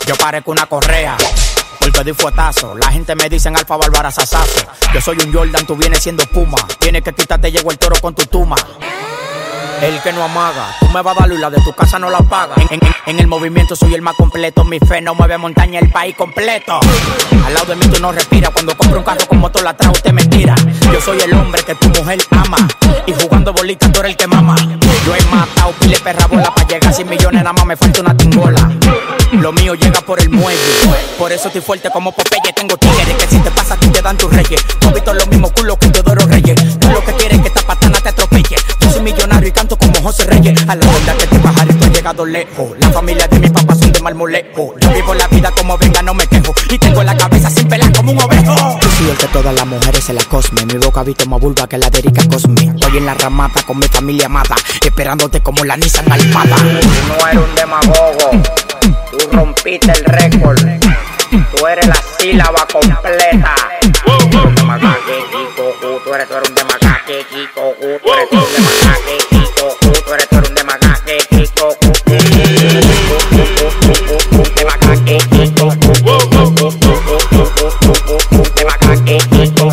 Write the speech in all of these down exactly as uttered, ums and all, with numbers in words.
Yo parezco una correa porque di fuetazo. La gente me dicen Alfa Bárbara Sasazo. Yo soy un Jordan, tú vienes siendo Puma. Tienes que quitarte, llegó el toro con tu tuma. El que no amaga, tú me vas a dar y la de tu casa no la paga. En, en, en el movimiento soy el más completo. Mi fe no mueve montaña, el país completo. Al lado de mí tú no respiras. Cuando compro un carro con motor atrás usted me tira. Yo soy el hombre que tu mujer ama. Y jugando bolitas tú eres el que mama. Yo he matado pile perra bola. Pa' llegar a cien millones nada más me falta una tingola. Lo mío llega por el muelle. Por eso estoy fuerte como Popeye. Tengo tigres que si te pasa a ti te dan tus reyes. Tú has visto los mismos culos que Teodoro Reyes. Tú lo que quieres es que esta patana te atropelle. Yo soy millonario y canto como José Reyes. A la verdad que este pajarito ha llegado lejos. La familia de mi papá son de Marmolejo. Yo vivo la vida como venga, no me quejo. Y tengo la cabeza sin pelar como un ovejo. Yo soy el que todas las mujeres se la cosme. Mi boca ha visto más vulva que la de Erika Cosme. Estoy en la ramata con mi familia amada, esperándote como la Nissan Almada. Tú no eres un demagogo. Tú rompiste el récord. Tú eres la sílaba completa. Tú eres un demacaque, Kiko. Tú eres, tú eres un demacaque, Kiko. Tú eres un demacaque, Kiko. Tú eres, tú eres un demacaque, Kiko. Demacaque, Kiko. Demacaque, Kiko.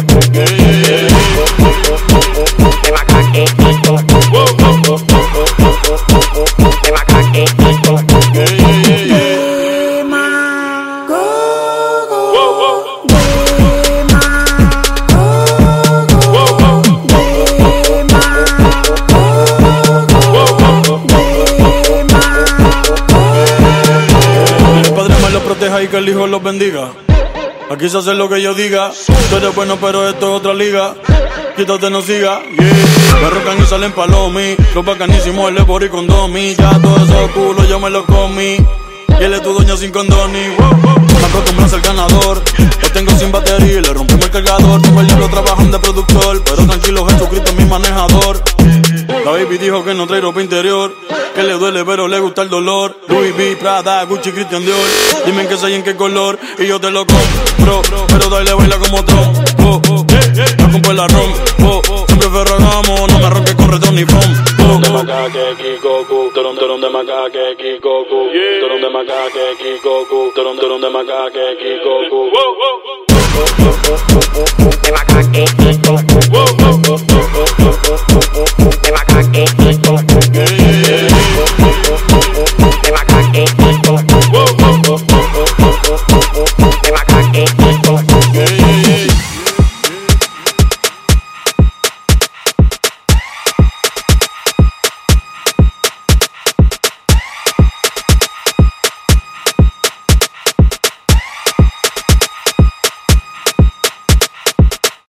Demacaque, Kiko. Demacaque, Kiko. Y que el hijo los bendiga. Aquí se hace lo que yo diga. Tú eres bueno pero esto es otra liga. Quítate, no siga, yeah. Me rocan y salen palomi. Los bacanísimos, el Ebori con Domi. Ya todos esos culos yo me los comí. Y él es tu doña sin condoni. Me acostumbras al ganador. Lo tengo sin batería y le rompimos el cargador. Tengo el diablo trabajando de productor. Pero tranquilo, Jesucristo es mi manejador. La baby dijo que no trae ropa interior, que le duele pero le gusta el dolor. Louis V, Prada, Gucci, Christian Dior. Dime en qué soy, en qué color y yo te lo compro. Pero dale, baila como trompo. Oh, oh, no compro el arroz. Oh, oh, siempre ferragamo, no me ronques con retorno ni pom. Oh, de macaque, Kikoku. Toron, toron de macaque, Kikoku. Toron de macaque, Kikoku. Toron, toron de macaque, Kikoku. De macaque, Kikoku.